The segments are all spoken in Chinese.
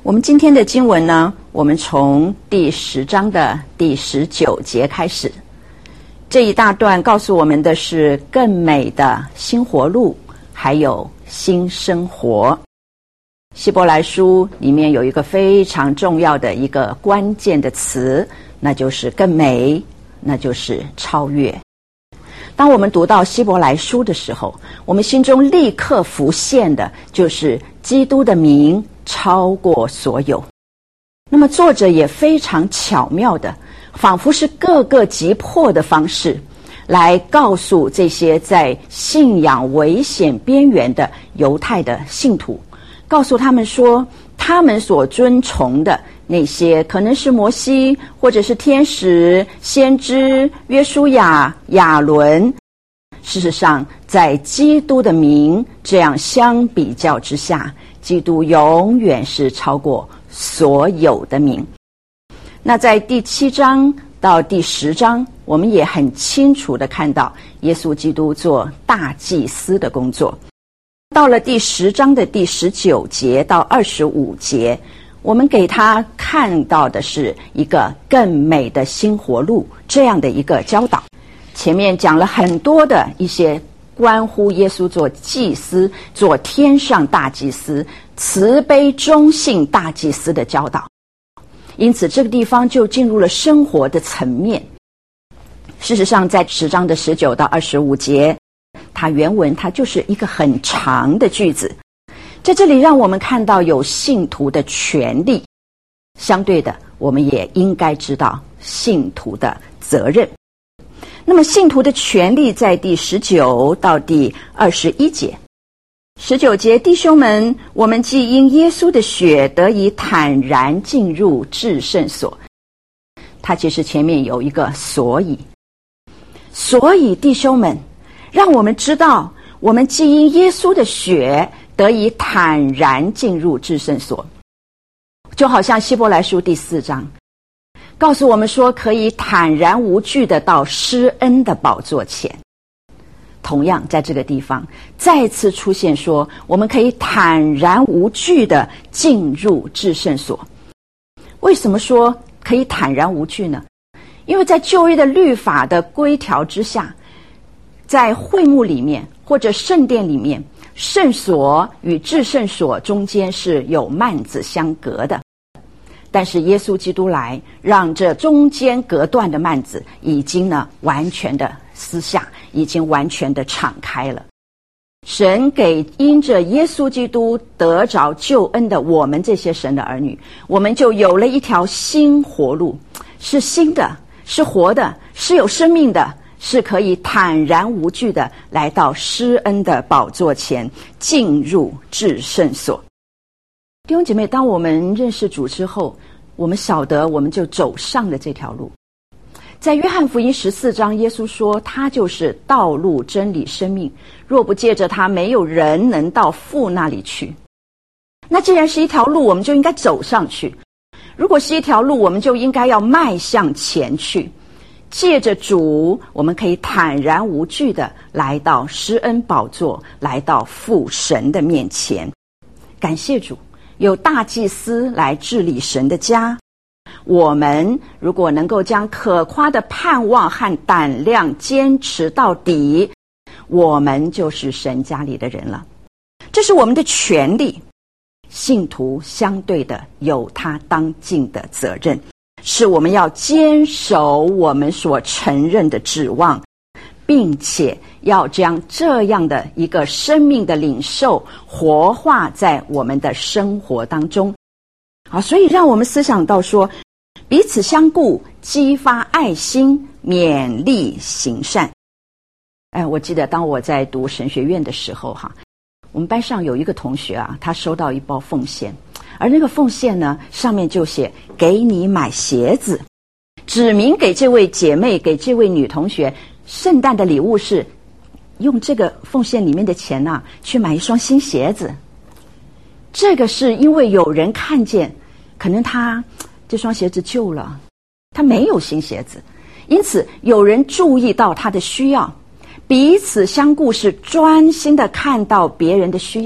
我们今天的经文呢，我们从第10章的第19节开始。这一大段告诉我们的是更美的新活路，还有新生活。希伯来书里面有一个非常重要的一个关键的词，那就是更美，那就是超越。当我们读到希伯来书的时候，我们心中立刻浮现的就是基督的名超过所有。那么作者也非常巧妙的，仿佛是各个击破的方式，来告诉这些在信仰危险边缘的犹太的信徒，告诉他们说，他们所尊崇的那些可能是摩西，或者是天使、先知、约书亚、亚伦，事实上在基督的名这样相比较之下，基督永远是超过所有的名。那在第7章到第10章，我们也很清楚地看到耶稣基督做大祭司的工作。到了第10章的第19节到25节，我们给他看到的是一个更美的新活路这样的一个教导。前面讲了很多的一些关乎耶稣做祭司，做天上大祭司，慈悲忠信大祭司的教导。因此这个地方就进入了生活的层面。事实上在10章的19到25节，它原文它就是一个很长的句子，在这里让我们看到有信徒的权利，相对的我们也应该知道信徒的责任。那么信徒的权利在第19到第21节。19节，弟兄们，我们既因耶稣的血得以坦然进入至圣所。它其实前面有一个所以弟兄们，让我们知道我们既因耶稣的血得以坦然进入至圣所，就好像希伯来书第4章告诉我们说，可以坦然无惧的到施恩的宝座前。同样在这个地方再次出现说，我们可以坦然无惧的进入至圣所。为什么说可以坦然无惧呢？因为在旧约的律法的规条之下，在会幕里面或者圣殿里面，圣所与至圣所中间是有幔子相隔的。但是耶稣基督来，让这中间隔断的幔子已经完全的撕下，已经完全的敞开了。神给因着耶稣基督得着救恩的我们这些神的儿女，我们就有了一条新活路，是新的，是活的，是有生命的，是可以坦然无惧的来到施恩的宝座前，进入至圣所。弟兄姐妹，当我们认识主之后，我们晓得我们就走上了这条路。在约翰福音14章，耶稣说他就是道路真理生命，若不借着他，没有人能到父那里去。那既然是一条路，我们就应该走上去。如果是一条路，我们就应该要迈向前去。借着主，我们可以坦然无惧的来到施恩宝座，来到父神的面前。感谢主，有大祭司来治理神的家。我们如果能够将可夸的盼望和胆量坚持到底，我们就是神家里的人了。这是我们的权利。信徒相对的有他当尽的责任，是我们要坚守我们所承认的指望，并且要将这样的一个生命的领受活化在我们的生活当中。所以让我们思想到说，彼此相顾，激发爱心，勉励行善。我记得当我在读神学院的时候我们班上有一个同学他收到一包奉献，而那个奉献呢，上面就写给你买鞋子，指明给这位姐妹，给这位女同学，圣诞的礼物是用这个奉献里面的钱去买一双新鞋子。这个是因为有人看见，可能他这双鞋子旧了，他没有新鞋子，因此有人注意到他的需要，彼此相顾，是专心的看到别人的需要，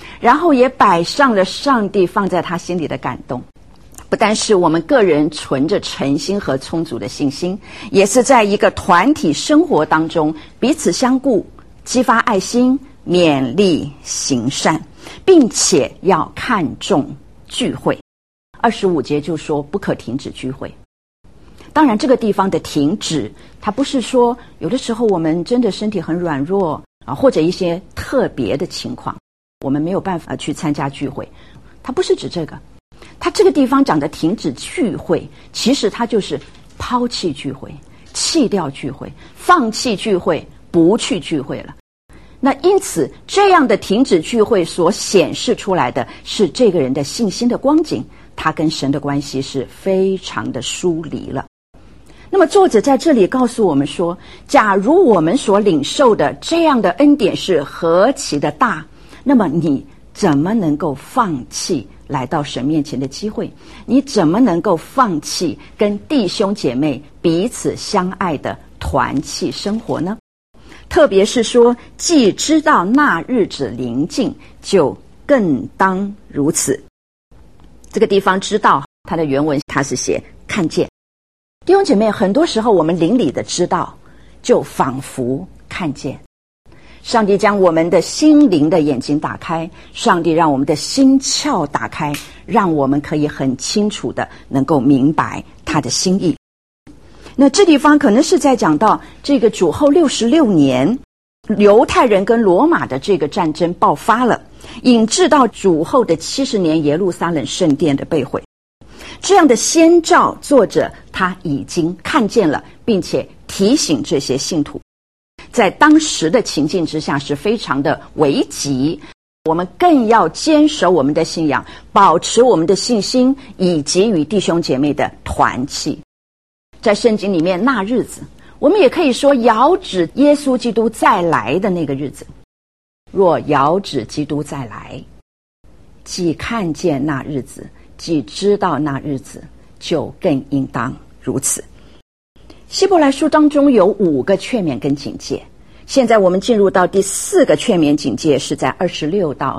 然后也摆上了上帝放在他心里的感动。不单是我们个人存着诚心和充足的信心，也是在一个团体生活当中彼此相顾，激发爱心，勉励行善，并且要看重聚会。25节就说不可停止聚会。当然这个地方的停止，它不是说有的时候我们真的身体很软弱或者一些特别的情况我们没有办法去参加聚会，它不是指这个。它这个地方讲的停止聚会，其实它就是抛弃聚会，弃掉聚会，放弃聚会，不去聚会了。那因此这样的停止聚会所显示出来的是这个人的信心的光景，他跟神的关系是非常的疏离了。那么作者在这里告诉我们说，假如我们所领受的这样的恩典是何其的大，那么你怎么能够放弃来到神面前的机会？你怎么能够放弃跟弟兄姐妹彼此相爱的团契生活呢？特别是说，既知道那日子临近，就更当如此。这个地方知道，它的原文它是写看见。弟兄姐妹，很多时候我们灵里的知道，就仿佛看见。上帝将我们的心灵的眼睛打开，上帝让我们的心窍打开，让我们可以很清楚的能够明白他的心意。那这地方可能是在讲到这个主后66年，犹太人跟罗马的这个战争爆发了，引致到主后的70年耶路撒冷圣殿的被毁。这样的先兆，作者他已经看见了，并且提醒这些信徒，在当时的情境之下是非常的危急，我们更要坚守我们的信仰，保持我们的信心，以及与弟兄姐妹的团契。在圣经里面，那日子我们也可以说遥指耶稣基督再来的那个日子。若遥指基督再来，既看见那日子，既知道那日子，就更应当如此。希伯来书当中有5个劝勉跟警戒，现在我们进入到第4个劝勉警戒，是在26到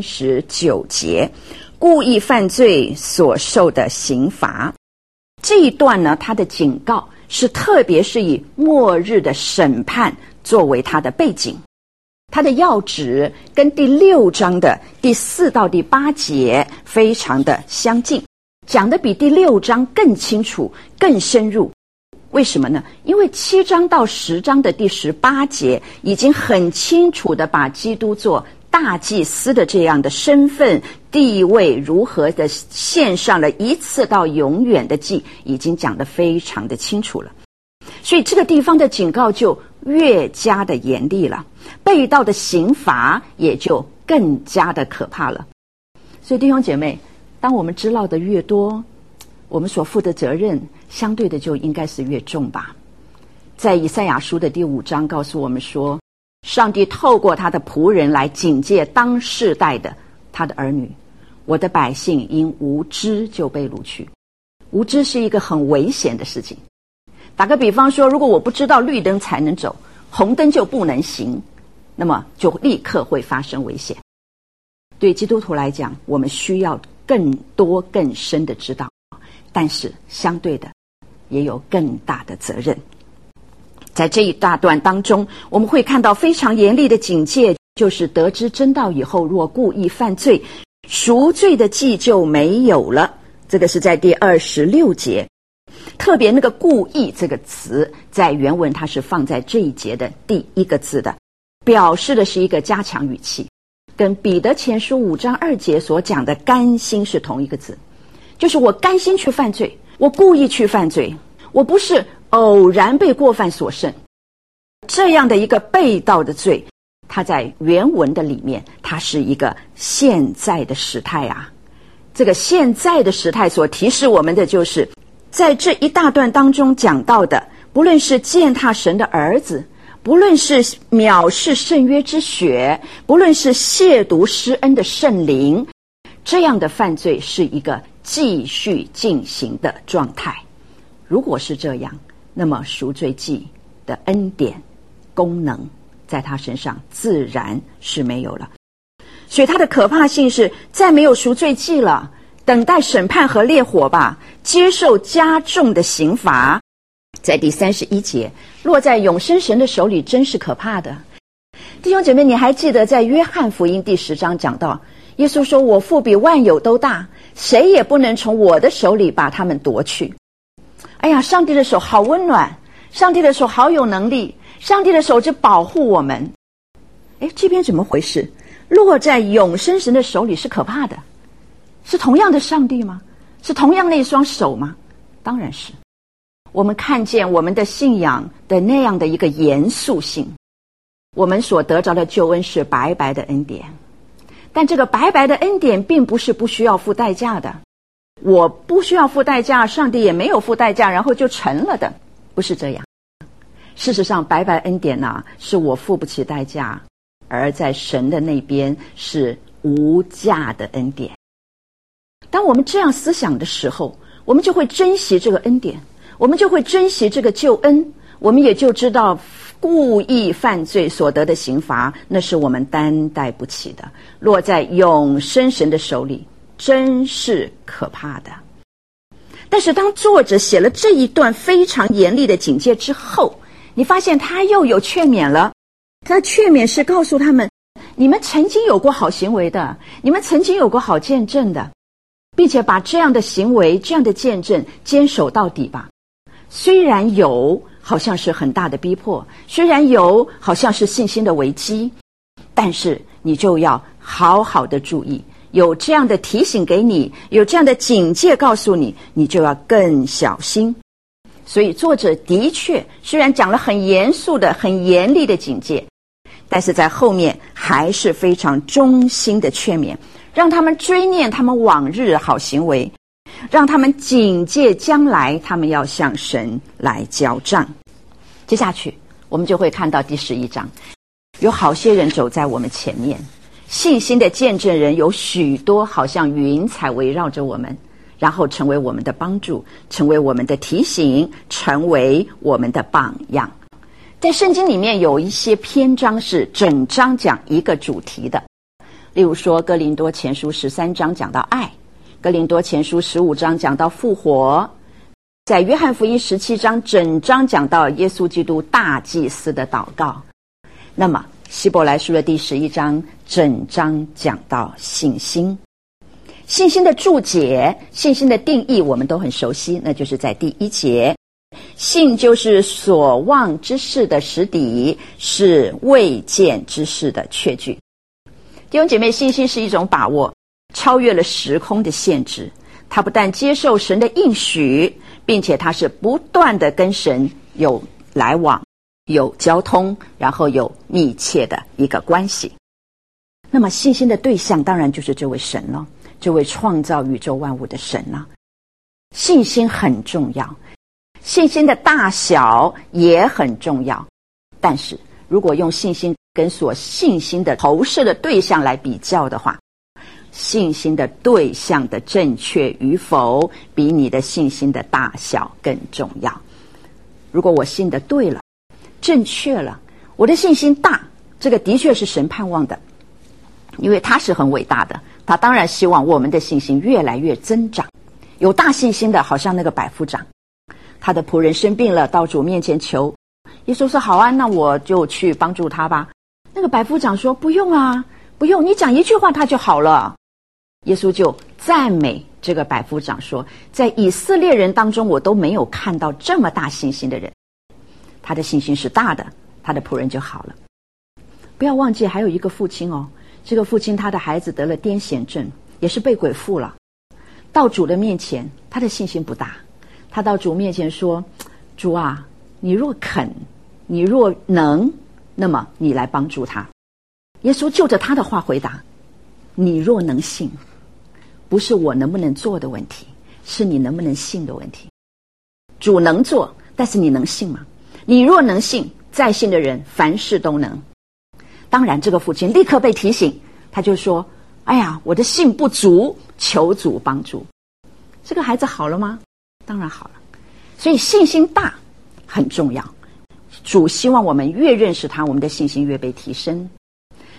39节，故意犯罪所受的刑罚。这一段呢，它的警告是特别是以末日的审判作为它的背景，它的要旨跟第6章的第4到第8节非常的相近，讲的比第6章更清楚更深入。为什么呢？因为7章到10章的第18节已经很清楚的把基督做大祭司的这样的身份地位如何的献上了一次到永远的祭，已经讲得非常的清楚了。所以这个地方的警告就越加的严厉了，被盗的刑罚也就更加的可怕了。所以弟兄姐妹，当我们知道的越多，我们所负的责任相对的就应该是越重吧。在以赛亚书的第5章告诉我们说，上帝透过他的仆人来警戒当世代的他的儿女，我的百姓因无知就被掳去。无知是一个很危险的事情。打个比方说，如果我不知道绿灯才能走，红灯就不能行，那么就立刻会发生危险。对基督徒来讲，我们需要更多更深的知道，但是相对的也有更大的责任。在这一大段当中，我们会看到非常严厉的警戒，就是得知真道以后，若故意犯罪，赎罪的祭就没有了。这个是在第26节，特别那个故意这个词在原文它是放在这一节的第1个字的，表示的是一个加强语气，跟彼得前书5章2节所讲的甘心是同一个字，就是我甘心去犯罪，我故意去犯罪，我不是偶然被过犯所胜。这样的一个被盗的罪，它在原文的里面，它是一个现在的时态啊。这个现在的时态所提示我们的，就是在这一大段当中讲到的，不论是践踏神的儿子，不论是藐视圣约之血，不论是亵渎施恩的圣灵，这样的犯罪是一个继续进行的状态。如果是这样，那么赎罪祭的恩典功能在他身上自然是没有了。 所以它的可怕性是再没有赎罪祭了，等待审判和烈火吧，接受加重的刑罚。在第31节，落在永生神的手里真是可怕的。弟兄姐妹，你还记得在约翰福音第10章讲到，耶稣说，我父比万有都大，谁也不能从我的手里把他们夺去。哎呀，上帝的手好温暖，上帝的手好有能力，上帝的手就保护我们。哎，这边怎么回事？落在永生神的手里是可怕的，是同样的上帝吗？是同样那一双手吗？当然是。我们看见我们的信仰的那样的一个严肃性，我们所得着的救恩是白白的恩典，但这个白白的恩典并不是不需要付代价的。我不需要付代价，上帝也没有付代价，然后就成了的，不是这样。事实上，白白恩典是我付不起代价，而在神的那边是无价的恩典。当我们这样思想的时候，我们就会珍惜这个恩典，我们就会珍惜这个救恩，我们也就知道故意犯罪所得的刑罚，那是我们担待不起的，落在永生神的手里真是可怕的。但是当作者写了这一段非常严厉的警戒之后，你发现他又有劝勉了。他的劝勉是告诉他们，你们曾经有过好行为的，你们曾经有过好见证的，并且把这样的行为，这样的见证坚守到底吧。虽然有好像是很大的逼迫，虽然有好像是信心的危机，但是你就要好好的注意，有这样的提醒给你，有这样的警戒告诉你，你就要更小心。所以作者的确虽然讲了很严肃的很严厉的警戒，但是在后面还是非常衷心的劝勉，让他们追念他们往日的好行为，让他们警戒将来他们要向神来交账。接下去我们就会看到第11章，有好些人走在我们前面，信心的见证人有许多，好像云彩围绕着我们，然后成为我们的帮助，成为我们的提醒，成为我们的榜样。在圣经里面有一些篇章是整章讲一个主题的，例如说哥林多前书13章讲到爱，哥林多前书15章讲到复活，在约翰福音17章整章讲到耶稣基督大祭司的祷告。那么希伯来书的第11章整章讲到信心。信心的注解，信心的定义我们都很熟悉，那就是在第1节，信就是所望之事的实底，是未见之事的确据。弟兄姐妹，信心是一种把握，超越了时空的限制，它不但接受神的应许，并且它是不断的跟神有来往，有交通，然后有密切的一个关系。那么信心的对象当然就是这位神了，这位创造宇宙万物的神了。信心很重要，信心的大小也很重要，但是如果用信心跟所信心的投射的对象来比较的话，信心的对象的正确与否比你的信心的大小更重要。如果我信的对了，正确了，我的信心大，这个的确是神盼望的，因为他是很伟大的，他当然希望我们的信心越来越增长。有大信心的，好像那个百夫长，他的仆人生病了，到主面前求，耶稣说好啊，那我就去帮助他吧。那个百夫长说不用啊，不用，你讲一句话他就好了。耶稣就赞美这个百夫长说，在以色列人当中我都没有看到这么大信心的人，他的信心是大的，他的仆人就好了。不要忘记还有一个父亲哦，这个父亲他的孩子得了癫痫症，也是被鬼附了，到主的面前，他的信心不大，他到主面前说，主啊，你若肯，你若能，那么你来帮助他。耶稣就着他的话回答，你若能信，不是我能不能做的问题，是你能不能信的问题。主能做，但是你能信吗？你若能信，在信的人凡事都能。当然这个父亲立刻被提醒，他就说，哎呀，我的信不足，求主帮助。这个孩子好了吗？当然好了。所以信心大很重要，主希望我们越认识他，我们的信心越被提升。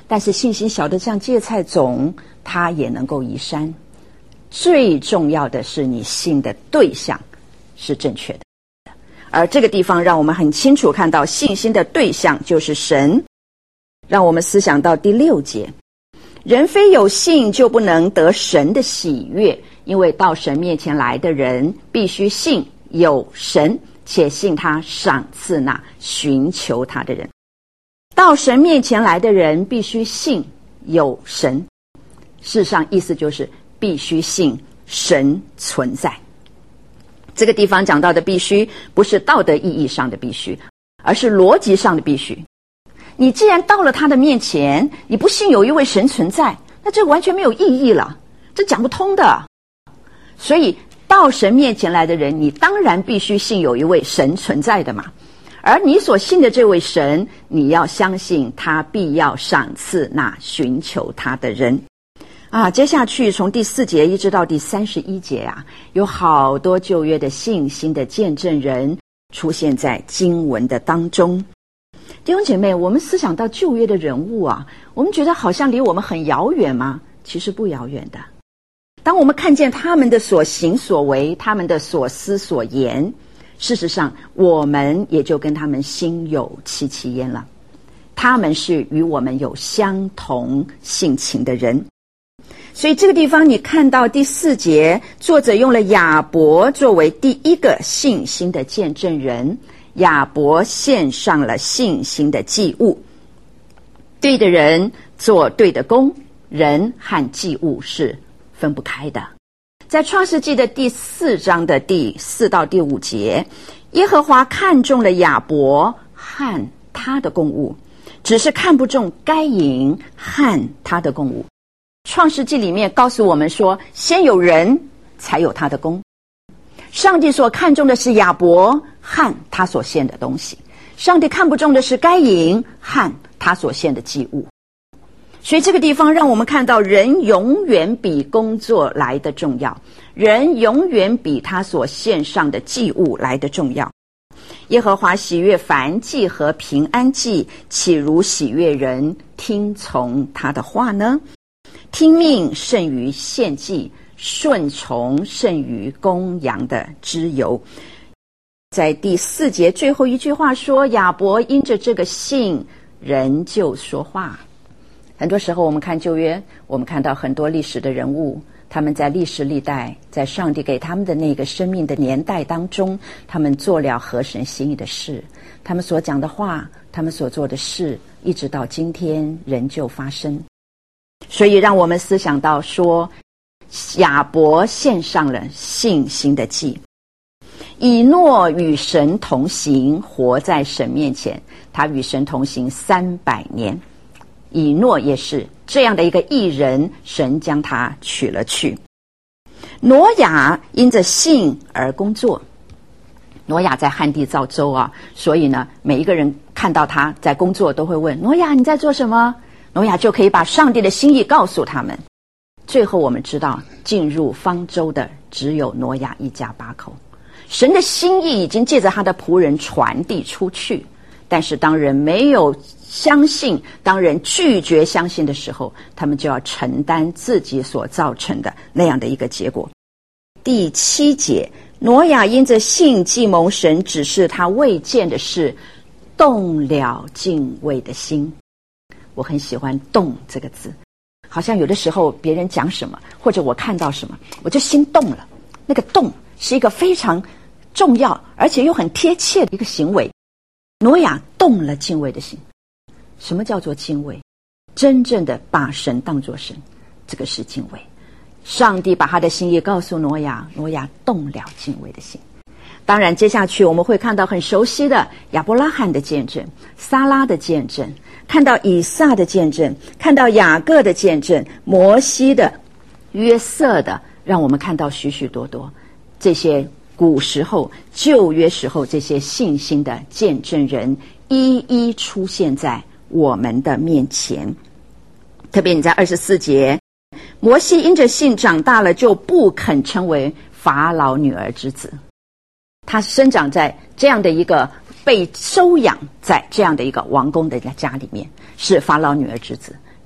但是信心小的像芥菜种，它也能够移山。最重要的是你信的对象是正确的，而这个地方让我们很清楚看到信心的对象就是神。让我们思想到第6节，人非有信就不能得神的喜悦，因为到神面前来的人必须信有神，且信他赏赐那寻求他的人。到神面前来的人必须信有神，事实上意思就是必须信神存在。这个地方讲到的必须不是道德意义上的必须，而是逻辑上的必须。你既然到了他的面前，你不信有一位神存在，那这完全没有意义了，这讲不通的。所以到神面前来的人，你当然必须信有一位神存在的嘛。而你所信的这位神，你要相信他必要赏赐那寻求他的人。接下去从第4节一直到第31节有好多旧约的信心的见证人出现在经文的当中。弟兄姐妹，我们思想到旧约的人物我们觉得好像离我们很遥远吗？其实不遥远的。当我们看见他们的所行所为，他们的所思所言，事实上我们也就跟他们心有戚戚焉了。他们是与我们有相同性情的人。所以这个地方你看到第4节，作者用了亚伯作为第一个信心的见证人。亚伯献上了信心的祭物，对的人做对的工，人和祭物是分不开的。在创世纪的第4章的第4到第5节，耶和华看中了亚伯和他的供物，只是看不中该隐和他的供物。创世纪里面告诉我们说，先有人才有他的工。上帝所看重的是亚伯和他所献的东西，上帝看不重的是该隐和他所献的祭物。所以这个地方让我们看到人永远比工作来的重要，人永远比他所献上的祭物来的重要。耶和华喜悦燔祭和平安祭，岂如喜悦人听从他的话呢？听命胜于献祭，顺从胜于公羊的脂油。在第4节最后一句话说，亚伯因着这个信，人就说话。很多时候我们看旧约，我们看到很多历史的人物，他们在历史历代，在上帝给他们的那个生命的年代当中，他们做了合神心意的事，他们所讲的话，他们所做的事，一直到今天仍旧发生。所以让我们思想到说，亚伯献上了信心的祭。以诺与神同行，活在神面前，他与神同行300年。以诺也是这样的一个义人，神将他取了去。挪亚因着信而工作。挪亚在旱地造舟所以呢，每一个人看到他在工作都会问，挪亚你在做什么？挪亚就可以把上帝的心意告诉他们。最后我们知道，进入方舟的只有挪亚一家8口。神的心意已经借着他的仆人传递出去，但是当人没有相信，当人拒绝相信的时候，他们就要承担自己所造成的那样的一个结果。第7节，挪亚因着信既蒙神指示他未见的事，动了敬畏的心。我很喜欢动这个字，好像有的时候别人讲什么，或者我看到什么，我就心动了。那个动是一个非常重要而且又很贴切的一个行为。挪亚动了敬畏的心。什么叫做敬畏？真正的把神当作神，这个是敬畏。上帝把他的心意告诉挪亚，挪亚动了敬畏的心。当然接下去我们会看到很熟悉的亚伯拉罕的见证，撒拉的见证，看到以撒的见证，看到雅各的见证，摩西的，约瑟的，让我们看到许许多多这些古时候旧约时候这些信心的见证人一一出现在我们的面前。特别你在24节，摩西因着信长大了，就不肯称为法老女儿之子。他生长在这样的一个被收养在这样的一个王宫的家里面，是法老女儿之子。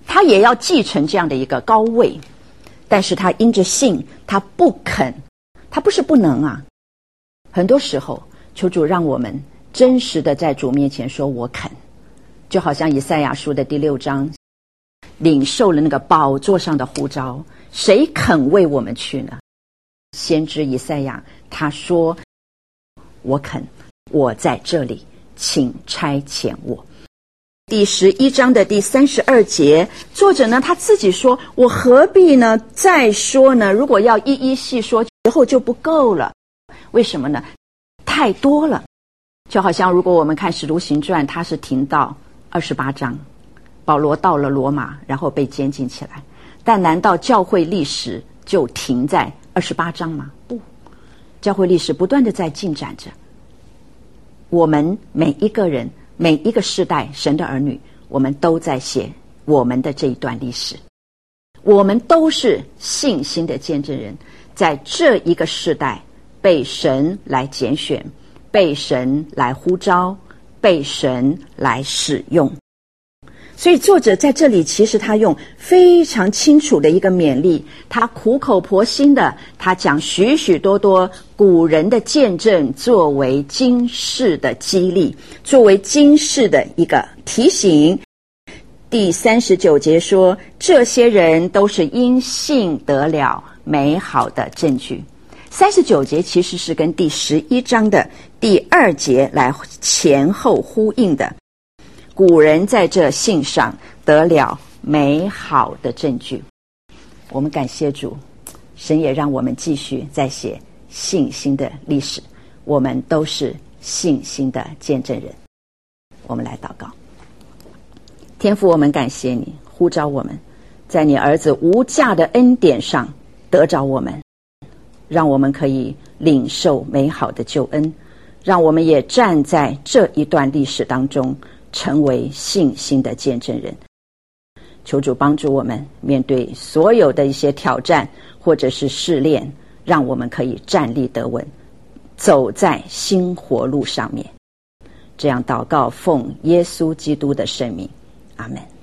他也要继承这样的一个高位，但是他因着信，他不肯，他不是不能啊。很多时候求主让我们真实的在主面前说我肯，就好像以赛亚书的第6章领受了那个宝座上的呼召，谁肯为我们去呢？先知以赛亚他说我肯，我在这里，请差遣我。第11章的第32节，作者呢他自己说，我何必呢再说呢？如果要一一细说，以后就不够了。为什么呢？太多了。就好像如果我们看使徒行传，它是停到28章，保罗到了罗马，然后被监禁起来。但难道教会历史就停在28章吗？不，教会历史不断的在进展着。我们每一个人，每一个世代，神的儿女，我们都在写我们的这一段历史。我们都是信心的见证人，在这一个世代被神来拣选，被神来呼召，被神来使用。所以作者在这里其实他用非常清楚的一个勉励，他苦口婆心的，他讲许许多多古人的见证，作为今世的激励，作为今世的一个提醒。第39节说，这些人都是因信得了美好的证据。39节其实是跟第11章的第2节来前后呼应的。古人在这信上得了美好的证据。我们感谢主，神也让我们继续在写信心的历史，我们都是信心的见证人。我们来祷告。天父，我们感谢你呼召我们在你儿子无价的恩典上得着我们，让我们可以领受美好的救恩，让我们也站在这一段历史当中，成为信心的见证人。求主帮助我们面对所有的一些挑战或者是试炼，让我们可以站立得稳，走在新活路上面。这样祷告，奉耶稣基督的圣名，阿们。